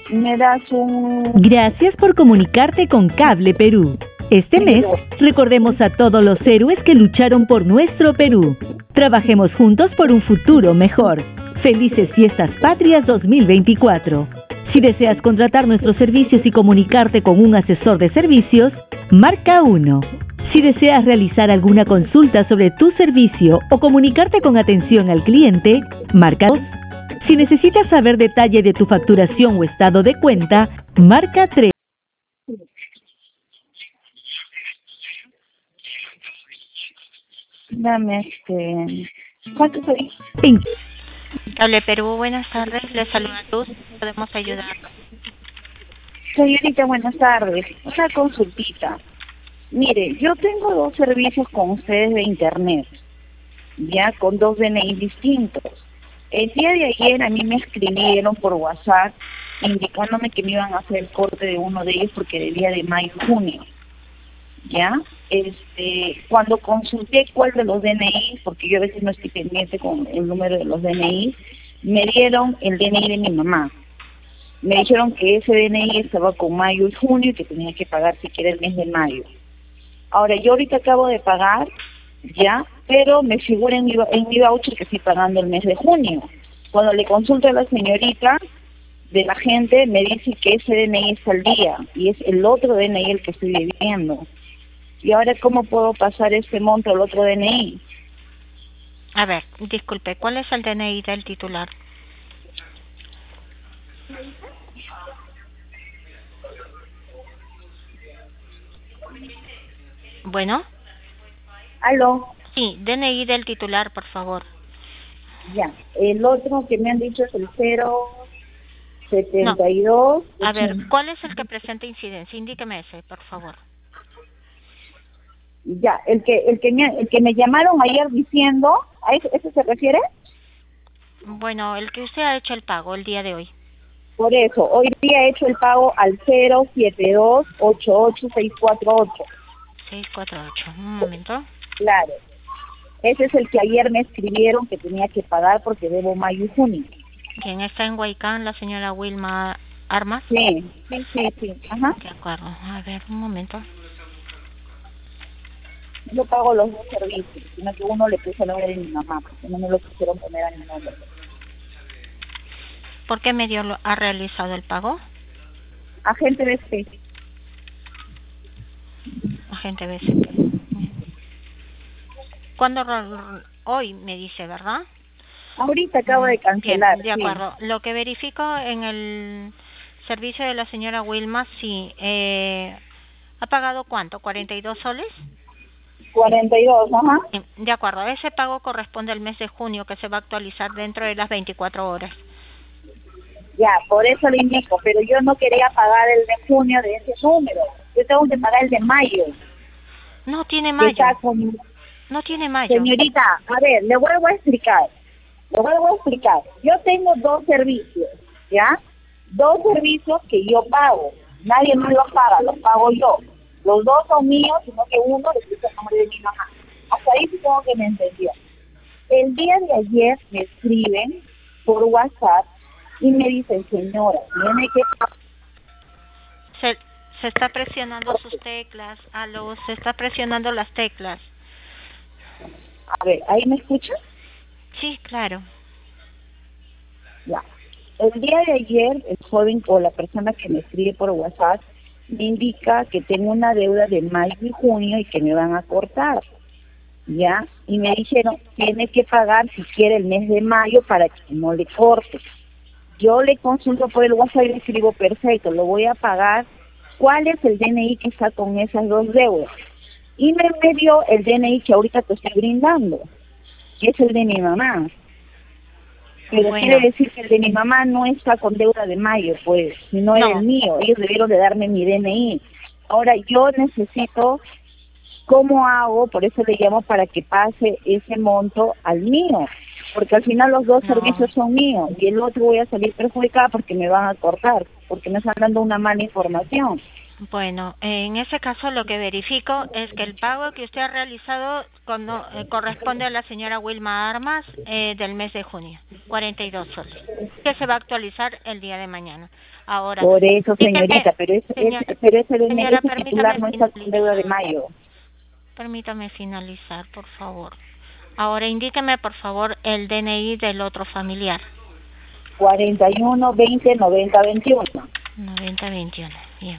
me das un... Gracias por comunicarte con Cable Perú. Este mes, recordemos a todos los héroes que lucharon por nuestro Perú. Trabajemos juntos por un futuro mejor. Felices Fiestas Patrias 2024. Si deseas contratar nuestros servicios y comunicarte con un asesor de servicios, marca 1. Si deseas realizar alguna consulta sobre tu servicio o comunicarte con atención al cliente, marca 2. Si necesitas saber detalle de tu facturación o estado de cuenta, marca 3. Dame ¿Cuánto soy? Cable Perú, buenas tardes. Le saluda Luz. ¿Podemos ayudar? Señorita, buenas tardes. Una consultita. Mire, yo tengo 2 servicios con ustedes de internet, ya con 2 DNI distintos. El día de ayer a mí me escribieron por WhatsApp indicándome que me iban a hacer el corte de uno de ellos porque debía de mayo y junio. ¿Ya? Cuando consulté cuál de los DNI, porque yo a veces no estoy pendiente con el número de los DNI, me dieron el DNI de mi mamá. Me dijeron que ese DNI estaba con mayo y junio y que tenía que pagar siquiera el mes de mayo. Ahora, yo ahorita acabo de pagar, ya, pero me figura en mi voucher que estoy pagando el mes de junio. Cuando le consulto a la señorita de la gente, me dice que ese DNI está al día y es el otro DNI el que estoy debiendo. Y ahora, ¿cómo puedo pasar ese monto al otro DNI? A ver, disculpe, ¿cuál es el DNI del titular? Bueno. ¿Aló? Sí, DNI del titular, por favor. Ya, el otro que me han dicho es el 072. No. A ver, ¿cuál es el que presenta incidencia? Indíqueme ese, por favor. Ya, el que me llamaron ayer diciendo, ¿a ese se refiere? Bueno, el que usted ha hecho el pago el día de hoy. Por eso, hoy día he hecho el pago al 072-88648. 648, un momento. Claro. Ese es el que ayer me escribieron que tenía que pagar porque debo mayo y junio. ¿Quién está en Huaycán? ¿La señora Wilma Armas? Sí. Ajá. De acuerdo. A ver, un momento. Yo pago los 2 servicios, sino que uno le puse el nombre de mi mamá, porque no me lo quisieron poner a mi nombre. ¿Por qué medio ha realizado el pago? Agente BC. Agente BC. ¿Cuándo? Hoy me dice, ¿verdad? Ahorita acabo de cancelar. Bien, de acuerdo. Sí. Lo que verifico en el servicio de la señora Wilma, sí. ¿Ha pagado cuánto? ¿42 soles? 42, ajá. De acuerdo. Ese pago corresponde al mes de junio, que se va a actualizar dentro de las 24 horas. Ya, por eso le indico, pero yo no quería pagar el de junio de ese número. Yo tengo que pagar el de mayo. No tiene mayo. No tiene mayo. Señorita, a ver, le vuelvo a explicar. Yo tengo 2 servicios, ¿ya? 2 servicios que yo pago. Nadie más los paga, los pago yo. Los 2 son míos, sino que uno le puse el nombre de mi mamá. Hasta ahí supongo que me entendió. El día de ayer me escriben por WhatsApp y me dicen, señora, tiene que... Se está presionando sus teclas, se está presionando las teclas. A ver, ¿ahí me escucha? Sí, claro. Ya. El día de ayer, el joven o la persona que me escribe por WhatsApp me indica que tengo una deuda de mayo y junio y que me van a cortar, ¿ya? Y me dijeron, tiene que pagar si quiere el mes de mayo para que no le corte. Yo le consulto por el WhatsApp y le escribo, perfecto, lo voy a pagar. ¿Cuál es el DNI que está con esas 2 deudas? Y me dio el DNI que ahorita te estoy brindando, que es el de mi mamá. Pero quiere decir que el de mi mamá no está con deuda de mayo, pues, sino el mío. Ellos debieron de darme mi DNI. Ahora yo necesito, ¿cómo hago? Por eso le llamo para que pase ese monto al mío. Porque al final los 2 servicios son míos y el otro voy a salir perjudicada porque me van a cortar, porque me están dando una mala información. Bueno, en ese caso lo que verifico es que el pago que usted ha realizado corresponde a la señora Wilma Armas del mes de junio, 42 soles, que se va a actualizar el día de mañana. Ahora, Por eso, señorita, pero ese señora, DNI titular no está con deuda de mayo. Permítame finalizar, por favor. Ahora indíqueme, por favor, el DNI del otro familiar. 41 20 90 21. 90 21, bien.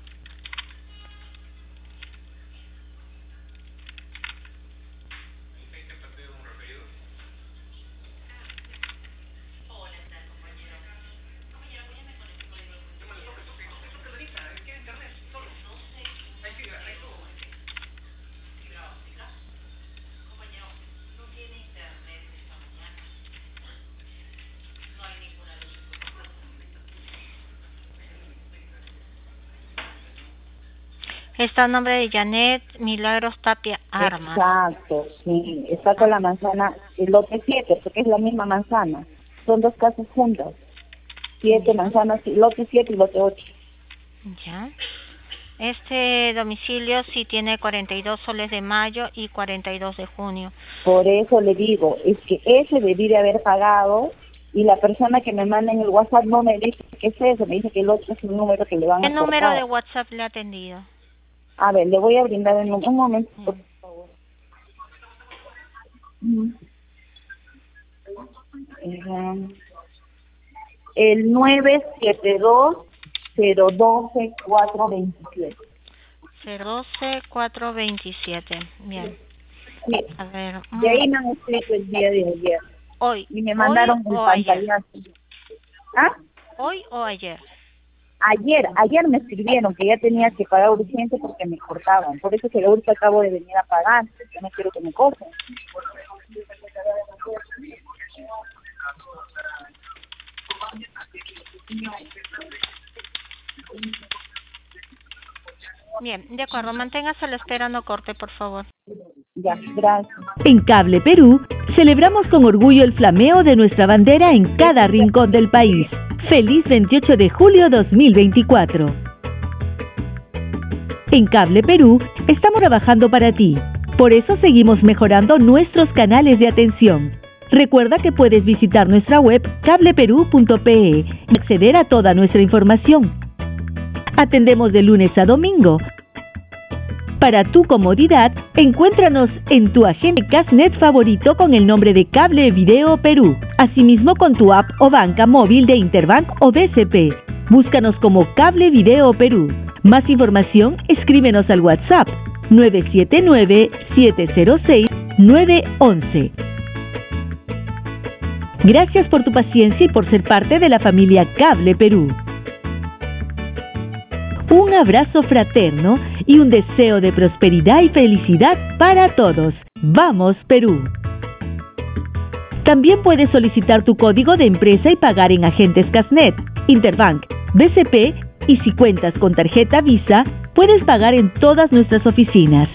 Está a nombre de Janet Milagros Tapia Armas. Exacto, sí. Está con la manzana, el lote 7, porque es la misma manzana. Son dos casas juntas. 7 manzanas, lote 7 y lote 8. Ya. Este domicilio sí tiene 42 soles de mayo y 42 de junio. Por eso le digo, es que ese debí de haber pagado y la persona que me manda en el WhatsApp no me dice qué es eso, me dice que el otro es un número que le van a ¿Qué número cortar. de WhatsApp le ha atendido? A ver, le voy a brindar un momento, por favor. El 972-012-427. 012-427. Bien. Sí. A ver. De ahí me han escrito el día de ayer. Hoy. Y me mandaron el pantallazo. ¿Ah? ¿Hoy o ayer? Ayer me escribieron que ya tenía que pagar urgente porque me cortaban. Por eso que ahorita acabo de venir a pagar. Yo no quiero que me corten. Bien, de acuerdo. Manténgase a la espera, no corte, por favor. Ya, gracias. En Cable Perú, celebramos con orgullo el flameo de nuestra bandera en cada rincón del país. ¡Feliz 28 de julio 2024! En Cable Perú, estamos trabajando para ti. Por eso seguimos mejorando nuestros canales de atención. Recuerda que puedes visitar nuestra web cableperú.pe y acceder a toda nuestra información. Atendemos de lunes a domingo. Para tu comodidad, encuéntranos en tu agente Cashnet favorito con el nombre de Cable Video Perú. Asimismo con tu app o banca móvil de Interbank o BCP. Búscanos como Cable Video Perú. Más información, escríbenos al WhatsApp 979-706-911. Gracias por tu paciencia y por ser parte de la familia Cable Perú. Un abrazo fraterno y un deseo de prosperidad y felicidad para todos. ¡Vamos, Perú! También puedes solicitar tu código de empresa y pagar en agentes Cashnet, Interbank, BCP y si cuentas con tarjeta Visa, puedes pagar en todas nuestras oficinas.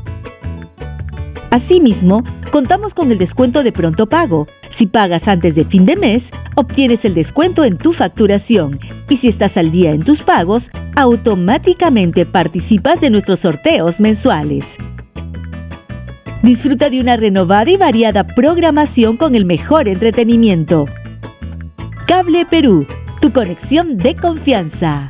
Asimismo, contamos con el descuento de pronto pago. Si pagas antes de fin de mes, obtienes el descuento en tu facturación. Y si estás al día en tus pagos, automáticamente participas de nuestros sorteos mensuales. Disfruta de una renovada y variada programación con el mejor entretenimiento. Cable Perú, tu conexión de confianza.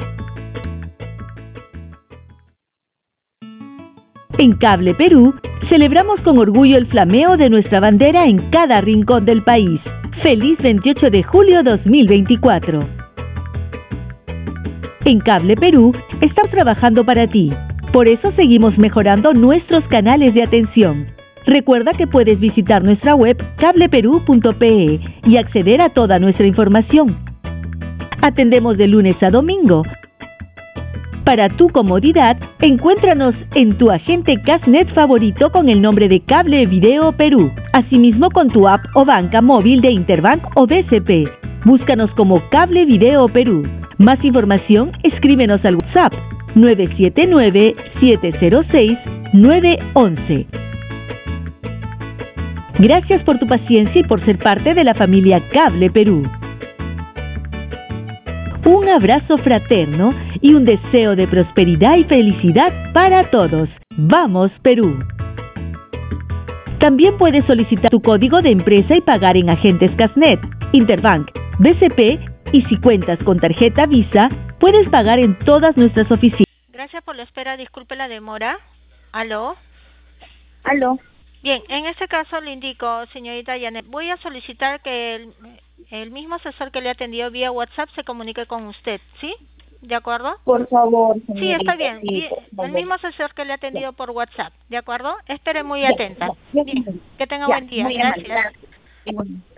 En Cable Perú, celebramos con orgullo el flameo de nuestra bandera en cada rincón del país. ¡Feliz 28 de julio 2024! En Cable Perú, estamos trabajando para ti. Por eso seguimos mejorando nuestros canales de atención. Recuerda que puedes visitar nuestra web cableperú.pe y acceder a toda nuestra información. Atendemos de lunes a domingo. Para tu comodidad, encuéntranos en tu agente Cashnet favorito con el nombre de Cable Video Perú. Asimismo con tu app o banca móvil de Interbank o BCP. Búscanos como Cable Video Perú. Más información, escríbenos al WhatsApp 979-706-911. Gracias por tu paciencia y por ser parte de la familia Cable Perú. un abrazo fraterno y un deseo de prosperidad y felicidad para todos. ¡Vamos, Perú! También puedes solicitar tu código de empresa y pagar en agentes Casnet, Interbank, BCP y si cuentas con tarjeta Visa, puedes pagar en todas nuestras oficinas. Gracias por la espera, disculpe la demora. ¿Aló? Aló. Bien, en este caso le indico, señorita Janet, voy a solicitar que el mismo asesor que le ha atendido vía WhatsApp se comunique con usted, ¿sí? ¿De acuerdo? Por favor, Sí, señorita. está bien. Sí, por favor. El mismo asesor que le ha atendido por WhatsApp, ¿de acuerdo? Espere muy atenta. Ya, Bien, que tenga ya, buen día. muy amable, Gracias. gracias.